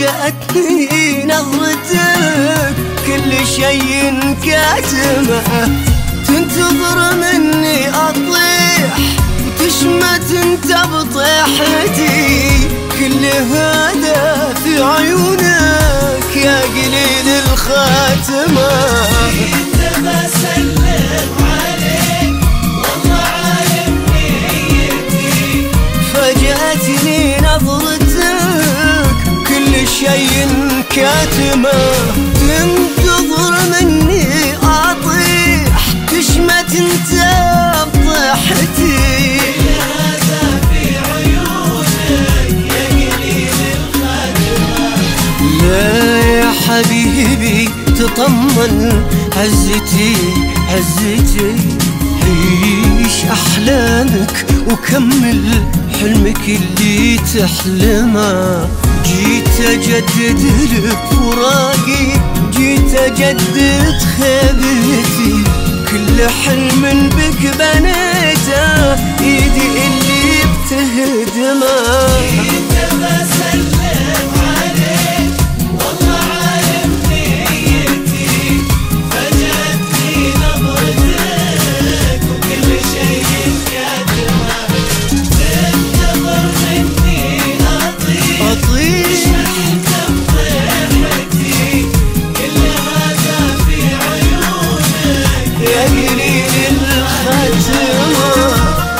فاجأتني نظرتك كل شيء كاتمه، تنتظر مني أطيح وتشمت انت بطيحتي، كل هذا في عيونك يا قليل الخاتمة. جيت بسلم عليك والله عالم نيتي، فاجأتني نظرتك كل شيء كاتمة، تنتظر مني أطيح تشمت انت بطيحتي، هذا في عيونك يا قليل الخاتمة. لا يا حبيبي تطمن، عزتي عزتي عيش أحلامك وكمل حلمك اللي تحلمه. جيت أجدد لك فراقي، جيت أجدد خيبتي، كل حلم بك بنيته ايدي اللي بتهدمه. جيت بسلم عليك والله عالم نيتي، فاجأتني نظرتك وكل شيء كاتمه، تنتظر مني أطيش انت بطيحتي، كل هذا في عيونك يا قليل الخاتمة.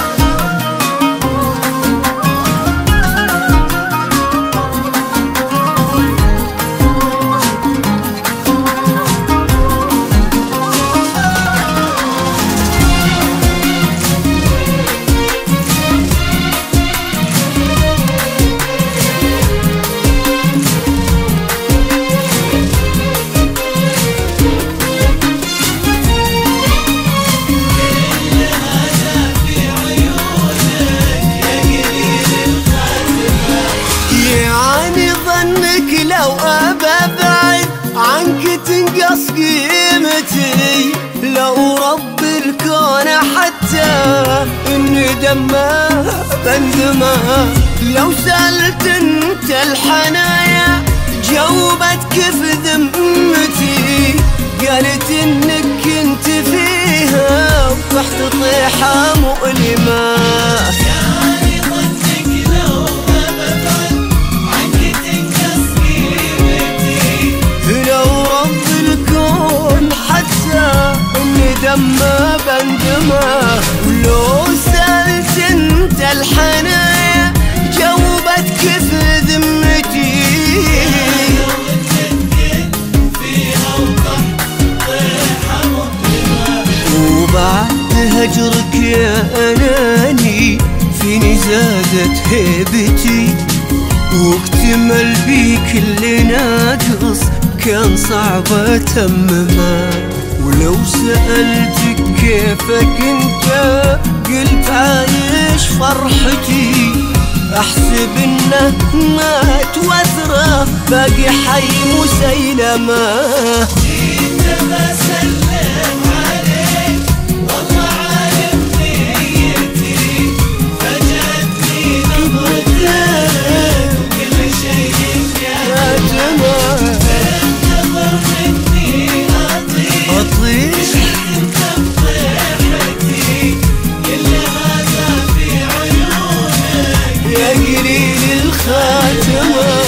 لو أبعد عنك تنقص قيمتي، لو رب الكون حتى إني دمه بندمه، لو سألت انت الحنايا جاوبت كيف ذمتي، قالت انك كنت فيها وتحت طيحة مؤلمة. دمه بندمه، ولو سألت انت الحنايا جاوبت كيف ذمتي، وبعد هجرك يا أناني فيني زادت هيبتي، واكتمل بيك اللي ناقص كان صعب أتممه، ولو سألتك كيفك انت قلت عايش فرحتي، احسب انه مات وثره باقي حي مسيلمه. جيت بسلم عليك والله عالم نيتي، فاجأتني نظرتك وكل شيء كاتمه، تنتظر مني أطيش انت بطيحتي، كل هذا في عيونك يا قليل الخاتمة.